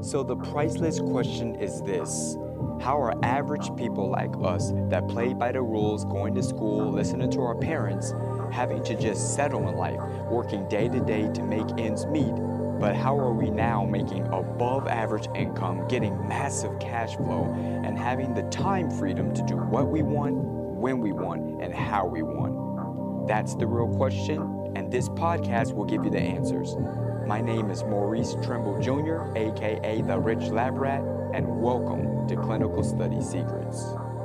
So the priceless question is this: how are average people like us that play by the rules, going to school, listening to our parents, having to just settle in life, working day to day to make ends meet, but how are we now making above average income, getting massive cash flow, and having the time freedom to do what we want, when we want, and how we want? That's the real question, and this podcast will give you the answers. My name is Maurice Trimble Jr., aka The Rich Lab Rat, and welcome to Clinical Study Secrets.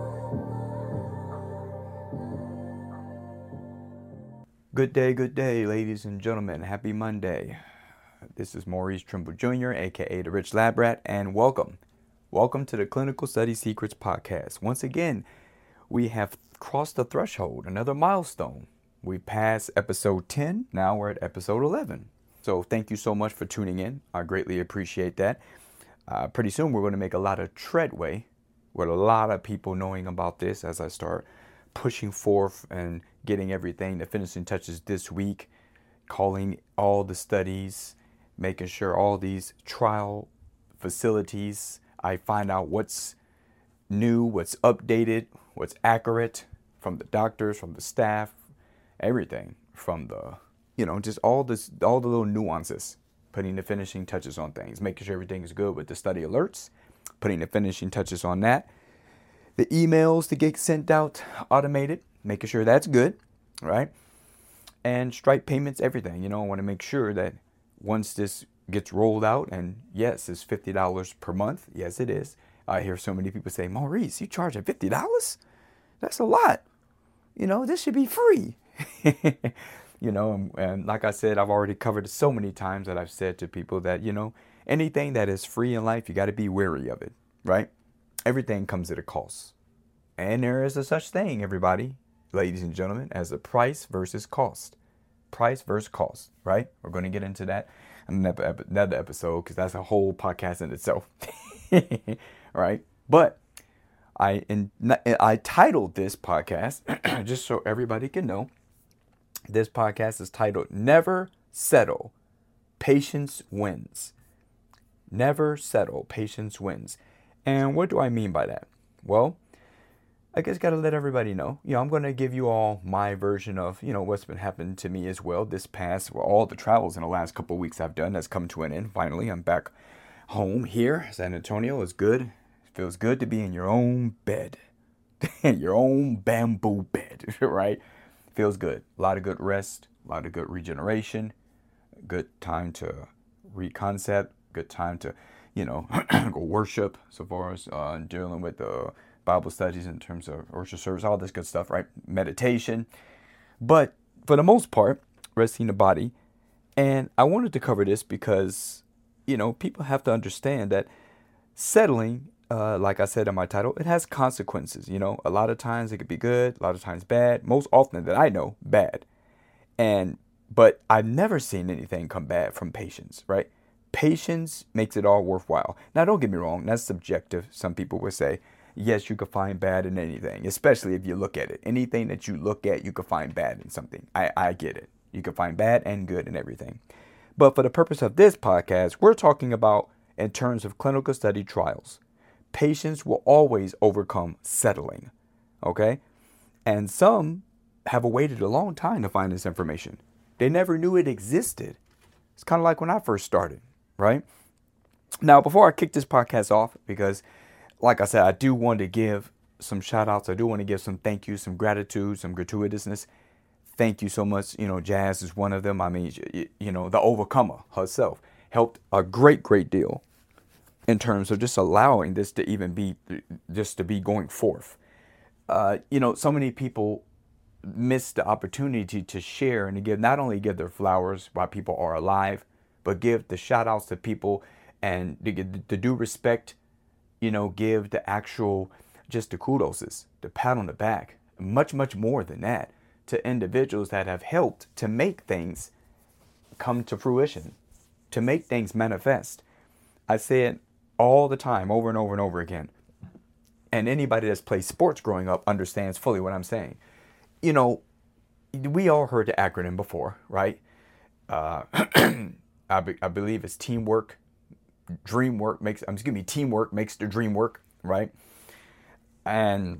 Good day, ladies and gentlemen. Happy Monday. This is Maurice Trimble Jr., aka The Rich Lab Rat, and welcome. Welcome to the Clinical Study Secrets podcast. Once again, we have crossed the threshold, another milestone. We passed episode 10, now we're at episode 11. So thank you so much for tuning in. I greatly appreciate that. Pretty soon we're going to make a lot of treadway with a lot of people knowing about this as I start pushing forth and getting everything, the finishing touches this week, calling all the studies, making sure all these trial facilities, I find out what's new, what's updated, what's accurate from the doctors, from the staff, everything from the just all the little nuances, putting the finishing touches on things, making sure everything is good with the study alerts, putting the finishing touches on that. The emails to get sent out automated, making sure that's good, right? And Stripe payments, everything. I want to make sure that once this gets rolled out, and yes, it's $50 per month. Yes, it is. I hear so many people say, Maurice, you charge at $50? That's a lot. This should be free. And like I said, I've already covered it so many times that I've said to people that, anything that is free in life, you got to be wary of it, right? Everything comes at a cost. And there is a such thing, everybody, ladies and gentlemen, as a price versus cost. Price versus cost, right? We're going to get into that in another episode because that's a whole podcast in itself, right? But I titled this podcast, just so everybody can know, this podcast is titled Never Settle, Patience Wins. Never settle, patience wins. And what do I mean by that? Well, I guess got to let everybody know. I'm going to give you all my version of, what's been happening to me as well this past, all the travels in the last couple of weeks I've done has come to an end. Finally, I'm back home here. San Antonio is good. It feels good to be in your own bed, your own bamboo bed, right? Feels good. A lot of good rest, a lot of good regeneration, good time to reconcept, good time to, go worship so far as dealing with the Bible studies in terms of worship service, all this good stuff, right? Meditation. But for the most part, resting the body. And I wanted to cover this because, people have to understand that settling, like I said in my title, it has consequences. A lot of times it could be good, a lot of times bad. Most often that I know, bad. But I've never seen anything come bad from patience, right? Patience makes it all worthwhile. Now, don't get me wrong, that's subjective. Some people would say, yes, you could find bad in anything, especially if you look at it. Anything that you look at, you could find bad in something. I get it. You could find bad and good in everything. But for the purpose of this podcast, we're talking about in terms of clinical study trials. Patience will always overcome settling, okay? And some have waited a long time to find this information. They never knew it existed. It's kind of like when I first started, right? Now, before I kick this podcast off, because like I said, I do want to give some shout outs. I do want to give some thank yous, some gratitude, some gratuitousness. Thank you so much. Jazz is one of them. I mean, the overcomer herself helped a great deal in terms of just allowing this to even be, just to be going forth. So many people miss the opportunity to share and to give, not only give their flowers while people are alive, but give the shout outs to people and to do respect, give the actual, just the kudoses, the pat on the back, much more than that to individuals that have helped to make things come to fruition, to make things manifest. I say it all the time, over and over again. And anybody that's played sports growing up understands fully what I'm saying. We all heard the acronym before, right? I believe it's teamwork teamwork makes the dream work, right? And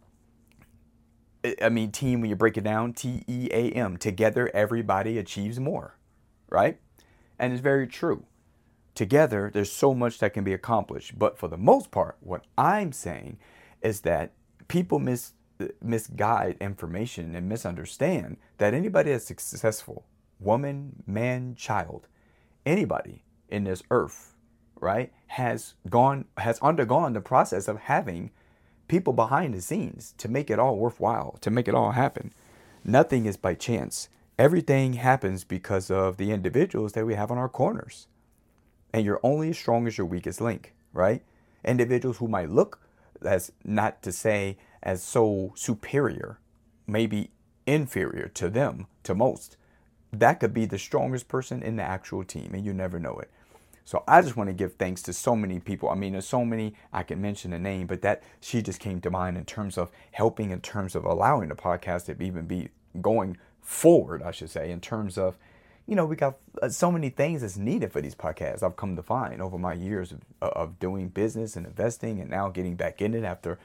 I mean, team, when you break it down, TEAM, together everybody achieves more, right? And it's very true. Together, there's so much that can be accomplished. But for the most part, what I'm saying is that people misguide information and misunderstand that anybody that's successful, woman, man, child, anybody in this earth, right, has undergone the process of having people behind the scenes to make it all worthwhile, to make it all happen. Nothing is by chance. Everything happens because of the individuals that we have on our corners. And you're only as strong as your weakest link, right? Individuals who might look, as not to say as so superior, maybe inferior to them, to most, that could be the strongest person in the actual team, and you never know it. So I just want to give thanks to so many people. I mean, there's so many, I can mention a name, but that she just came to mind in terms of helping, in terms of allowing the podcast to even be going forward, I should say, in terms of, we got so many things that's needed for these podcasts. I've come to find over my years of doing business and investing, and now getting back in it after,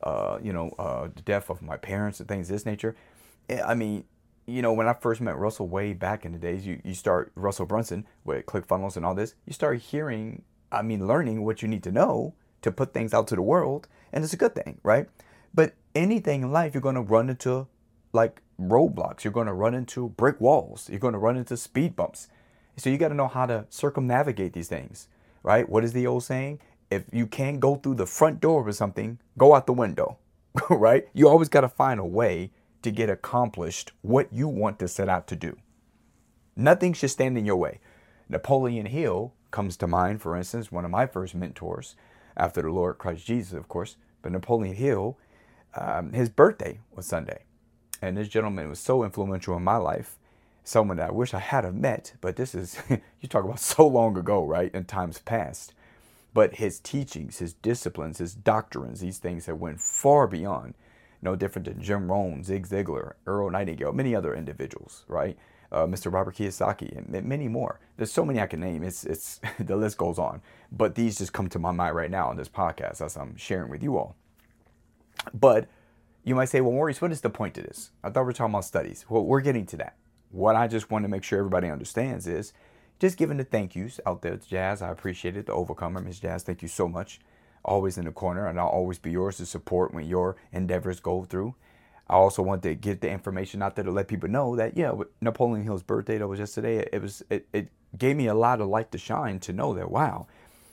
the death of my parents and things of this nature. I mean, when I first met Russell way back in the days, you start Russell Brunson with ClickFunnels and all this, you start learning what you need to know to put things out to the world. And it's a good thing, right? But anything in life, you're going to run into like roadblocks. You're going to run into brick walls. You're going to run into speed bumps. So you got to know how to circumnavigate these things, right? What is the old saying? If you can't go through the front door of something, go out the window, right? You always got to find a way to get accomplished what you want to set out to do. Nothing should stand in your way. Napoleon Hill comes to mind, for instance, one of my first mentors after the Lord Christ Jesus, of course. But Napoleon Hill, his birthday was Sunday. And this gentleman was so influential in my life, someone that I wish I had have met, but this is, you talk about so long ago, right, in times past. But his teachings, his disciplines, his doctrines, these things that went far beyond, no different than Jim Rohn, Zig Ziglar, Earl Nightingale, many other individuals, right? Mr. Robert Kiyosaki, and many more. There's so many I can name. It's the list goes on. But these just come to my mind right now on this podcast as I'm sharing with you all. But you might say, well, Maurice, what is the point of this? I thought we were talking about studies. Well, we're getting to that. What I just want to make sure everybody understands is just giving the thank yous out there to Jazz. I appreciate it. The Overcomer, Ms. Jazz, thank you so much. Always in the corner, and I'll always be yours to support when your endeavors go through. I also want to get the information out there to let people know that, with Napoleon Hill's birthday that was yesterday, it gave me a lot of light to shine to know that, wow,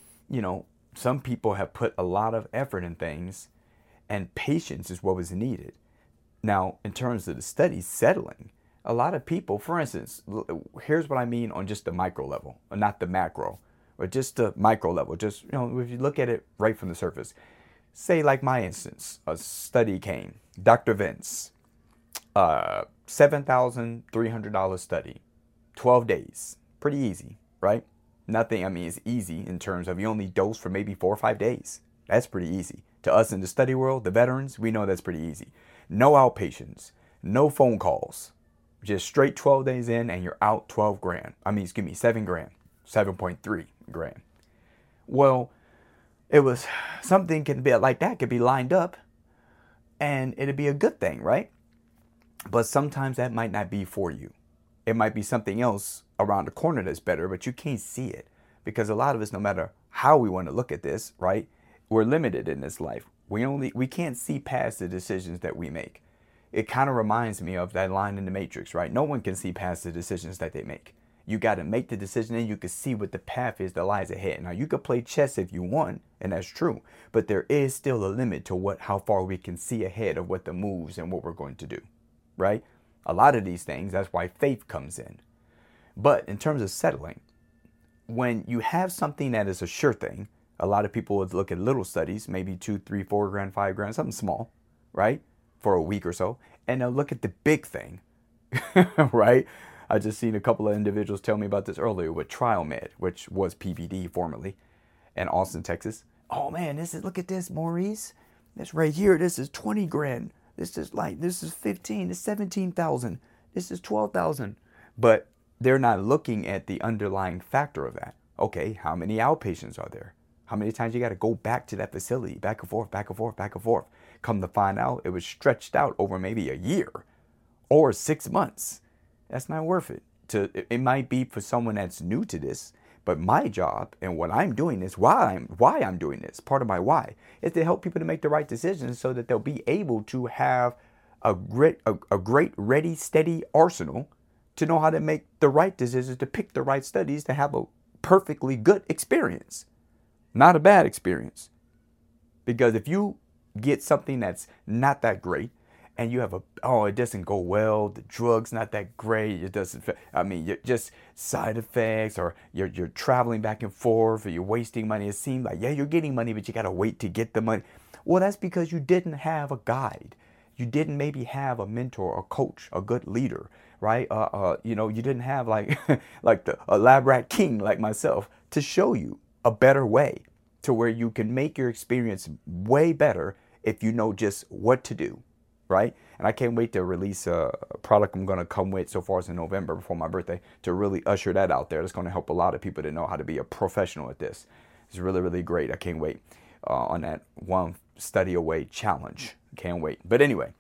some people have put a lot of effort in things, and patience is what was needed. Now, in terms of the study settling, a lot of people, for instance, here's what I mean on just the micro level, or not the macro, or just the micro level. Just, if you look at it right from the surface, say like my instance, a study came, Dr. Vince, $7,300 study, 12 days, pretty easy, right? Nothing, it's easy in terms of you only dose for maybe 4 or 5 days. That's pretty easy. To us in the study world, the veterans, we know that's pretty easy. No outpatients, no phone calls, just straight 12 days in and you're out 12 grand. 7 grand, 7.3 grand. Well, it was something can be like that, could be lined up and it'd be a good thing, right? But sometimes that might not be for you. It might be something else around the corner that's better, but you can't see it because a lot of us, no matter how we want to look at this, right? We're limited in this life. We can't see past the decisions that we make. It kind of reminds me of that line in the Matrix, right? No one can see past the decisions that they make. You got to make the decision and you can see what the path is that lies ahead. Now, you could play chess if you want, and that's true. But there is still a limit to how far we can see ahead of what the moves and what we're going to do, right? A lot of these things, that's why faith comes in. But in terms of settling, when you have something that is a sure thing, a lot of people would look at little studies, maybe 2, 3, 4 grand, 5 grand, something small, right? For a week or so. And they'll look at the big thing, right? I just seen a couple of individuals tell me about this earlier with TrialMed, which was PPD formerly, in Austin, Texas. Oh man, look at this, Maurice. This right here, this is 20 grand. This is 15, this is 17,000. This is 12,000. But they're not looking at the underlying factor of that. Okay, how many outpatients are there? How many times you got to go back to that facility, back and forth, back and forth, back and forth? Come to find out, it was stretched out over maybe a year or 6 months. That's not worth it. It might be for someone that's new to this, but my job and what I'm doing is why I'm doing this. Part of my why is to help people to make the right decisions so that they'll be able to have a great ready, steady arsenal to know how to make the right decisions, to pick the right studies, to have a perfectly good experience, not a bad experience. Because if you get something that's not that great, and you have it doesn't go well, the drug's not that great, it doesn't, you're just side effects, or you're traveling back and forth, or you're wasting money. It seems like, yeah, you're getting money, but you got to wait to get the money. Well, that's because you didn't have a guide. You didn't maybe have a mentor, a coach, a good leader, right? You didn't have like a lab rat king like myself to show you a better way to where you can make your experience way better if you know just what to do. Right? And I can't wait to release a product I'm going to come with so far as in November before my birthday to really usher that out there. That's going to help a lot of people to know how to be a professional at this. It's really, really great. I can't wait on that one study away challenge. Can't wait. But anyway,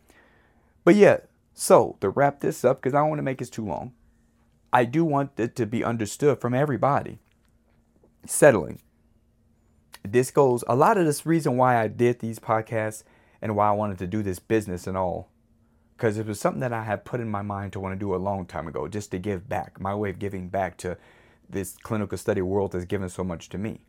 so to wrap this up, because I don't want to make this too long, I do want it to be understood from everybody. Settling. This goes, a lot of this reason why I did these podcasts and why I wanted to do this business and all, because it was something that I had put in my mind to want to do a long time ago, just to give back, my way of giving back to this clinical study world that's given so much to me.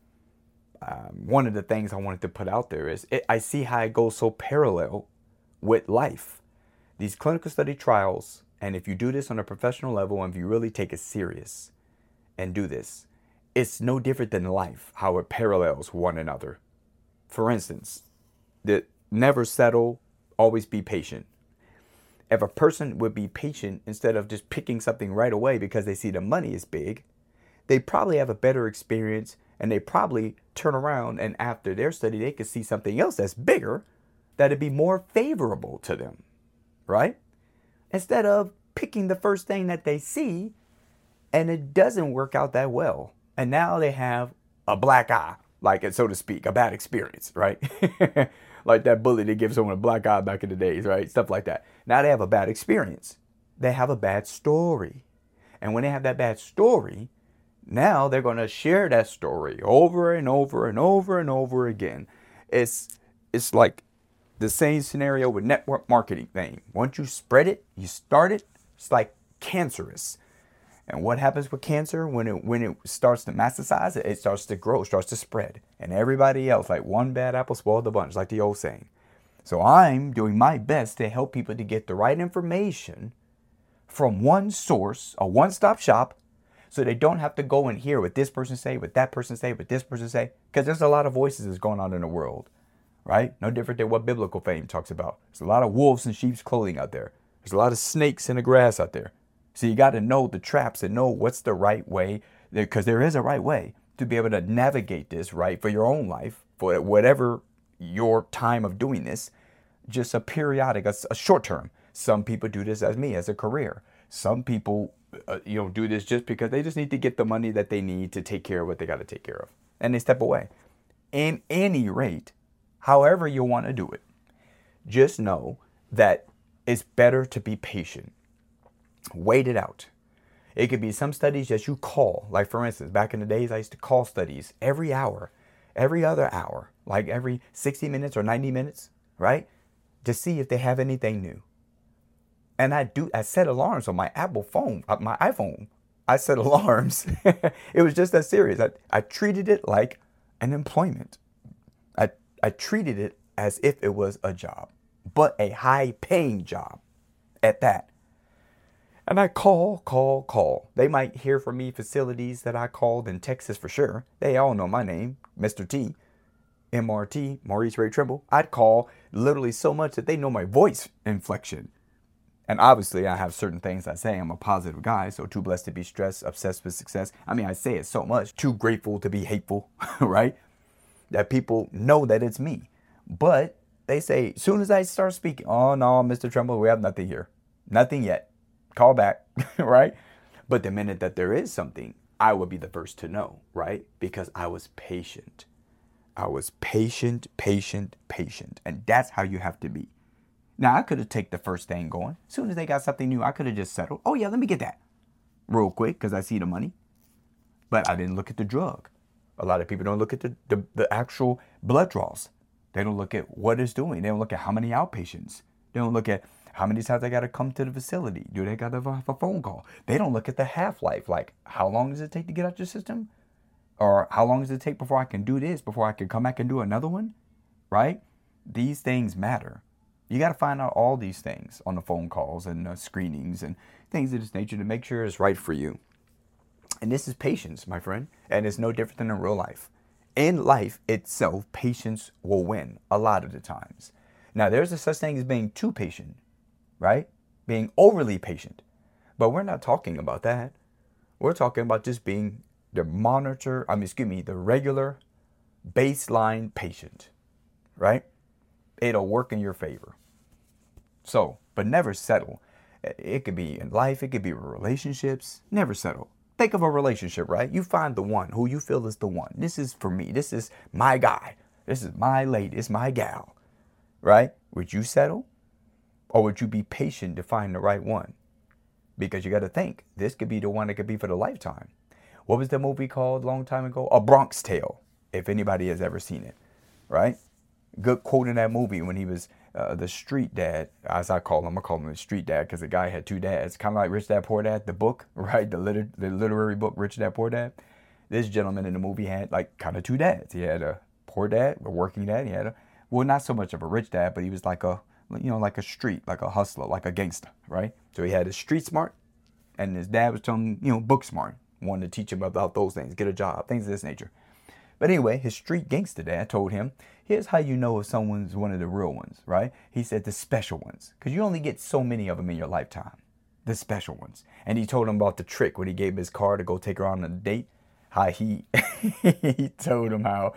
One of the things I wanted to put out there is I see how it goes so parallel with life. These clinical study trials, and if you do this on a professional level, and if you really take it serious and do this, it's no different than life, how it parallels one another. For instance, never settle, always be patient. If a person would be patient instead of just picking something right away because they see the money is big, they probably have a better experience, and they probably turn around and after their study, they could see something else that's bigger that'd be more favorable to them, right? Instead of picking the first thing that they see and it doesn't work out that well. And now they have a black eye, like it, so to speak, a bad experience, right? Like that bully that gives someone a black eye back in the days, right? Stuff like that. Now they have a bad experience. They have a bad story. And when they have that bad story, now they're going to share that story over and over and over and over again. It's like the same scenario with network marketing thing. Once you spread it, you start it, it's like cancerous. And what happens with cancer when it starts to metastasize? It starts to grow, starts to spread. And everybody else, like one bad apple spoiled the bunch, like the old saying. So I'm doing my best to help people to get the right information from one source, a one-stop shop, so they don't have to go and hear what this person say, what that person say, what this person say. Because there's a lot of voices that's going on in the world, right? No different than what biblical fame talks about. There's a lot of wolves in sheep's clothing out there. There's a lot of snakes in the grass out there. So you got to know the traps and know what's the right way, because there is a right way to be able to navigate this right for your own life, for whatever your time of doing this, just a periodic, a short term. Some people do this as me, as a career. Some people, do this just because they just need to get the money that they need to take care of what they got to take care of. And they step away. In any rate, however you want to do it, just know that it's better to be patient. Wait it out. It could be some studies that you call, like for instance, back in the days, I used to call studies every hour, every other hour, like every 60 minutes or 90 minutes, right? To see if they have anything new. And I set alarms on my Apple phone, my iPhone. I set alarms. It was just that serious. I treated it like an employment. I treated it as if it was a job, but a high paying job at that. And I call. They might hear from me facilities that I called in Texas for sure. They all know my name, Mr. T, MRT, Maurice Ray Trimble. I'd call literally so much that they know my voice inflection. And obviously I have certain things I say. I'm a positive guy, so too blessed to be stressed, obsessed with success. I say it so much, too grateful to be hateful, right? That people know that it's me. But they say, as soon as I start speaking, oh no, Mr. Trimble, we have nothing here. Nothing yet. Call back, right? But the minute that there is something, I would be the first to know, right? Because I was patient. I was patient, patient, patient. And that's how you have to be. Now, I could have taken the first thing going. As soon as they got something new, I could have just settled. Oh, yeah, let me get that real quick because I see the money. But I didn't look at the drug. A lot of people don't look at the actual blood draws. They don't look at what it's doing. They don't look at how many outpatients. They don't look at how many times I got to come to the facility. Do they got to have a phone call? They don't look at the half-life. Like, how long does it take to get out your system? Or how long does it take before I can do this, before I can come back and do another one? Right? These things matter. You got to find out all these things on the phone calls and screenings and things of this nature to make sure it's right for you. And this is patience, my friend. And it's no different than in real life. In life itself, patience will win a lot of the times. Now, there's a such thing as being too patient, right? Being overly patient. But we're not talking about that. We're talking about just being the the regular baseline patient, right? It'll work in your favor. So, but never settle. It could be in life. It could be in relationships. Never settle. Think of a relationship, right? You find the one who you feel is the one. This is for me. This is my guy. This is my lady. It's my gal, right? Would you settle? Or would you be patient to find the right one? Because you got to think, this could be the one that could be for the lifetime. What was the movie called a long time ago? A Bronx Tale, if anybody has ever seen it, right? Good quote in that movie when he was the street dad, as I call him. I call him the street dad because the guy had two dads, kind of like Rich Dad Poor Dad, the book, right? The literary book, Rich Dad Poor Dad. This gentleman in the movie had like kind of two dads. He had a poor dad, a working dad. He had not so much of a rich dad, but he was like like a street, like a hustler, like a gangster, right? So he had his street smart, and his dad was telling him, book smart, wanted to teach him about those things, get a job, things of this nature. But anyway, his street gangster dad told him, here's how you know if someone's one of the real ones, right? He said the special ones, because you only get so many of them in your lifetime, the special ones. And he told him about the trick when he gave him his car to go take her on a date, how he told him how,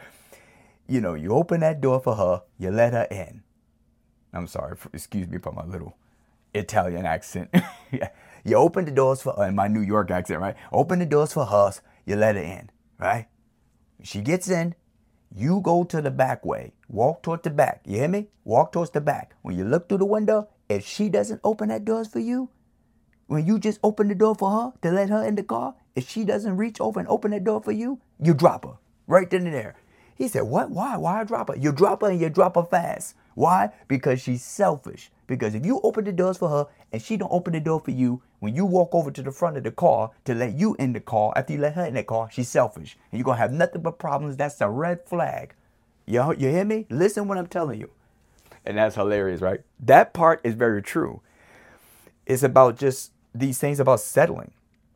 you open that door for her, you let her in. I'm sorry, excuse me for my little Italian accent. You open the doors for her, in my New York accent, right? Open the doors for her, you let her in, right? She gets in, you go to the back way. Walk toward the back. You hear me? Walk towards the back. When you look through the window, if she doesn't open that doors for you, when you just open the door for her to let her in the car, if she doesn't reach over and open that door for you, you drop her right then and there. He said, what? Why? Why I drop her? You drop her and you drop her fast. Why? Because she's selfish. Because if you open the doors for her and she don't open the door for you, when you walk over to the front of the car to let you in the car, after you let her in the car, she's selfish. And you're going to have nothing but problems. That's a red flag. You hear me? Listen what I'm telling you. And that's hilarious, right? That part is very true. It's about just these things about settling.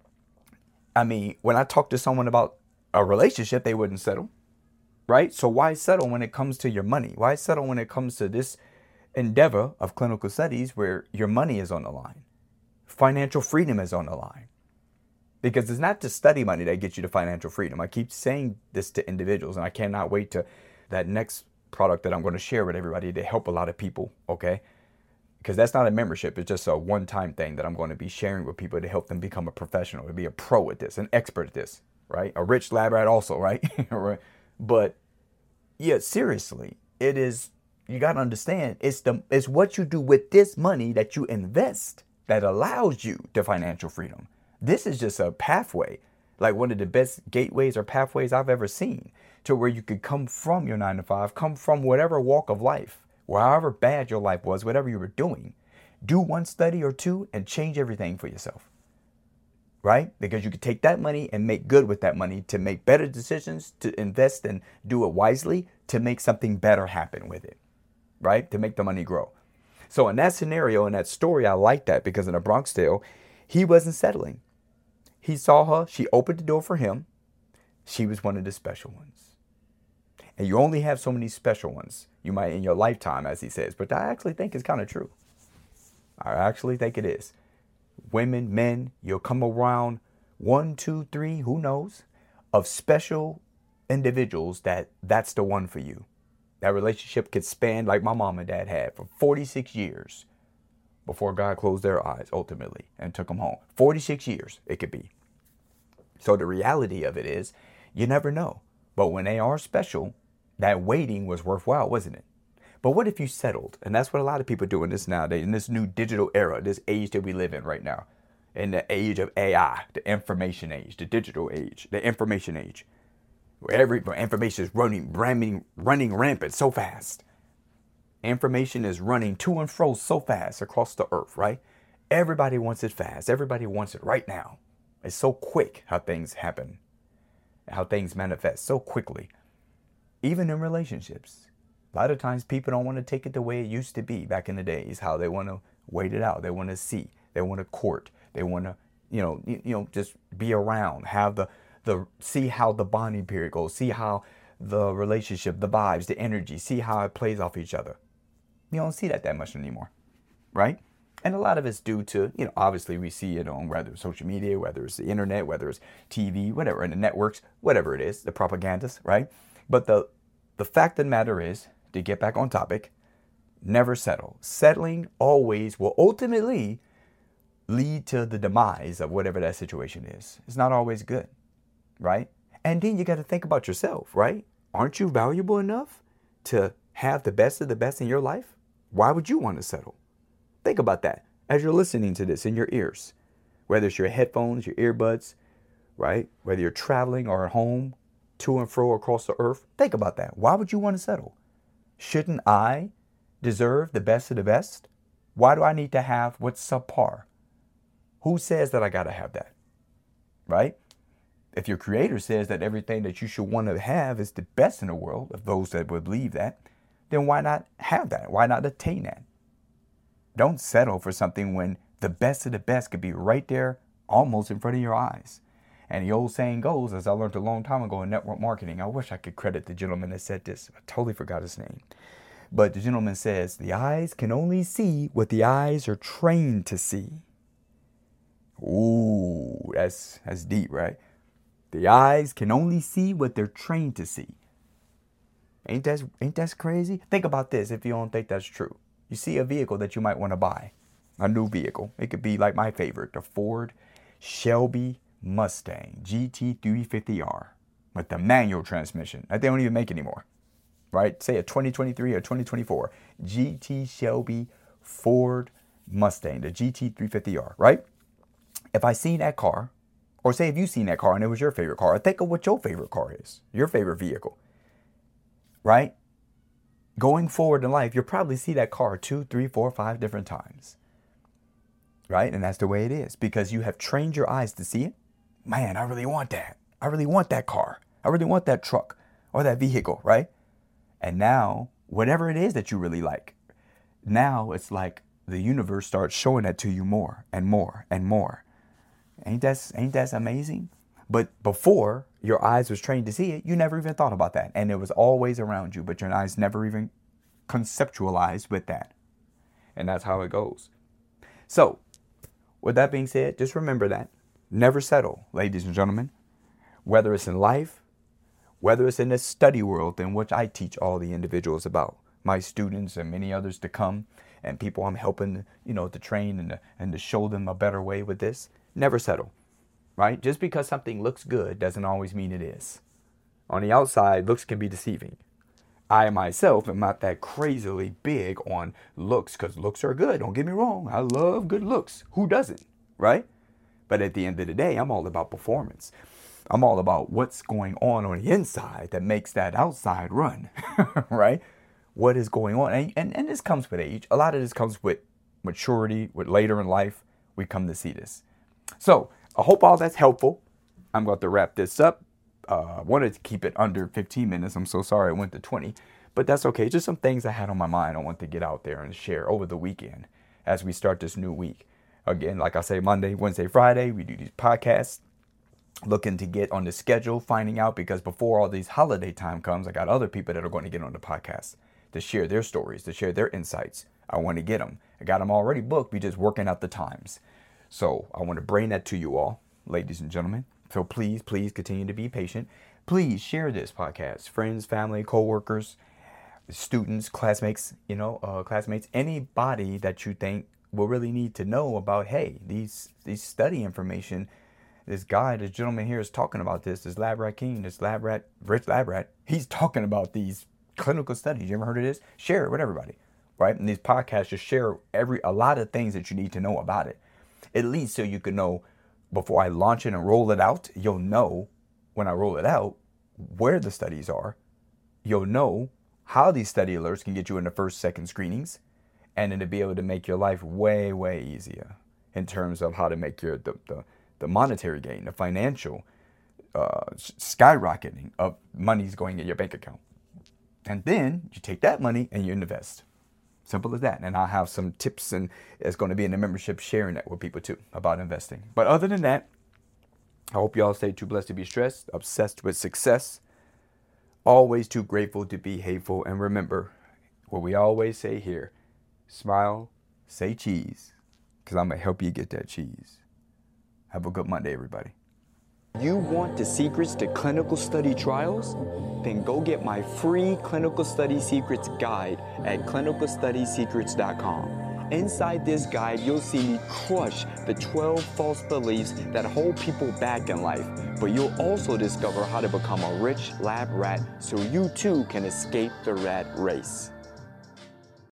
I mean, when I talk to someone about a relationship, they wouldn't settle. Right? So why settle when it comes to your money? Why settle when it comes to this endeavor of clinical studies where your money is on the line? Financial freedom is on the line. Because it's not just study money that gets you to financial freedom. I keep saying this to individuals, and I cannot wait to that next product that I'm going to share with everybody to help a lot of people, okay? Because that's not a membership. It's just a one-time thing that I'm going to be sharing with people to help them become a professional, to be a pro at this, an expert at this, right? A rich lab rat also, right? But yeah, seriously, it is, you got to understand, it's what you do with this money that you invest that allows you to financial freedom. This is just a pathway, like one of the best gateways or pathways I've ever seen to where you could come from your 9 to 5, come from whatever walk of life, however bad your life was, whatever you were doing, do one study or two and change everything for yourself. Right? Because you could take that money and make good with that money to make better decisions, to invest and do it wisely, to make something better happen with it. Right? To make the money grow. So in that scenario, in that story, I like that because in a Bronx Tale, he wasn't settling. He saw her. She opened the door for him. She was one of the special ones. And you only have so many special ones you might in your lifetime, as he says. But I actually think it's kind of true. I actually think it is. Women, men, you'll come around 1, 2, 3, who knows, of special individuals that's the one for you. That relationship could span like my mom and dad had for 46 years before God closed their eyes ultimately and took them home. 46 years it could be. So the reality of it is, you never know. But when they are special, that waiting was worthwhile, wasn't it? But what if you settled? And that's what a lot of people do in this nowadays, in this new digital era, this age that we live in right now. In the age of AI, the information age, the digital age, the information age. Where information is running rampant so fast. Information is running to and fro so fast across the earth, right? Everybody wants it fast. Everybody wants it right now. It's so quick how things happen, how things manifest so quickly. Even in relationships. A lot of times people don't want to take it the way it used to be back in the days, how they want to wait it out. They want to see. They want to court. They want to, just be around, have see how the bonding period goes, see how the relationship, the vibes, the energy, see how it plays off each other. You don't see that much anymore, right? And a lot of it's due to, obviously we see it on whether it's social media, whether it's the internet, whether it's TV, whatever, and the networks, whatever it is, the propagandas, right? But the fact of the matter is, to get back on topic, never settle. Settling always will ultimately lead to the demise of whatever that situation is. It's not always good, right? And then you got to think about yourself, right? Aren't you valuable enough to have the best of the best in your life? Why would you want to settle? Think about that as you're listening to this in your ears, whether it's your headphones, your earbuds, right? Whether you're traveling or at home, to and fro across the earth. Think about that. Why would you want to settle? Shouldn't I deserve the best of the best? Why do I need to have what's subpar? Who says that I got to have that? Right? If your creator says that everything that you should want to have is the best in the world, of those that would believe that, then why not have that? Why not attain that? Don't settle for something when the best of the best could be right there, almost in front of your eyes. And the old saying goes, as I learned a long time ago in network marketing, I wish I could credit the gentleman that said this. I totally forgot his name. But the gentleman says, the eyes can only see what the eyes are trained to see. Ooh, that's deep, right? The eyes can only see what they're trained to see. Ain't that crazy? Think about this if you don't think that's true. You see a vehicle that you might want to buy, a new vehicle. It could be like my favorite, the Ford Shelby Mustang GT350R with the manual transmission that they don't even make anymore, right? Say a 2023 or 2024 GT Shelby Ford Mustang, the GT350R, right? If I seen that car, or say if you seen that car and it was your favorite car, think of what your favorite car is, your favorite vehicle, right? Going forward in life, you'll probably see that car 2, 3, 4, 5 different times, right? And that's the way it is because you have trained your eyes to see it. Man, I really want that. I really want that car. I really want that truck or that vehicle, right? And now, whatever it is that you really like, now it's like the universe starts showing that to you more and more and more. Ain't that amazing? But before your eyes was trained to see it, you never even thought about that. And it was always around you, but your eyes never even conceptualized with that. And that's how it goes. So, with that being said, just remember that. Never settle, ladies and gentlemen. Whether it's in life, whether it's in the study world in which I teach all the individuals about, my students and many others to come, and people I'm helping, to train and to show them a better way with this. Never settle, right? Just because something looks good doesn't always mean it is. On the outside, looks can be deceiving. I myself am not that crazily big on looks because looks are good. Don't get me wrong. I love good looks. Who doesn't, right? But at the end of the day, I'm all about performance. I'm all about what's going on the inside that makes that outside run, right? What is going on? And this comes with age. A lot of this comes with maturity, with later in life, we come to see this. So I hope all that's helpful. I'm going to wrap this up. I wanted to keep it under 15 minutes. I'm so sorry it went to 20, but that's okay. Just some things I had on my mind I want to get out there and share over the weekend as we start this new week. Again, like I say, Monday, Wednesday, Friday, we do these podcasts. Looking to get on the schedule, finding out, because before all these holiday time comes, I got other people that are going to get on the podcast to share their stories, to share their insights. I want to get them. I got them already booked. We're just working out the times. So I want to bring that to you all, ladies and gentlemen. So please continue to be patient. Please share this podcast. Friends, family, coworkers, students, classmates, anybody that you think will really need to know about, hey, these study information, this guy, this gentleman here is talking about this Lab Rat King, this Lab Rat, Rich Lab Rat. He's talking about these clinical studies. You ever heard of this? Share it with everybody, right? And these podcasts just share a lot of things that you need to know about it. At least so you can know before I launch it and roll it out, you'll know when I roll it out where the studies are. You'll know how these study alerts can get you in the first, second screenings, and then to be able to make your life way, way easier in terms of how to make the monetary gain, the financial skyrocketing of money's going in your bank account. And then you take that money and you invest. Simple as that. And I'll have some tips, and it's going to be in the membership, sharing that with people too about investing. But other than that, I hope y'all stay too blessed to be stressed, obsessed with success, always too grateful to be hateful. And remember what we always say here: smile, say cheese, because I'm going to help you get that cheese. Have a good Monday, everybody. You want the secrets to clinical study trials? Then go get my free Clinical Study Secrets guide at clinicalstudysecrets.com. Inside this guide, you'll see me crush the 12 false beliefs that hold people back in life. But you'll also discover how to become a rich lab rat so you too can escape the rat race.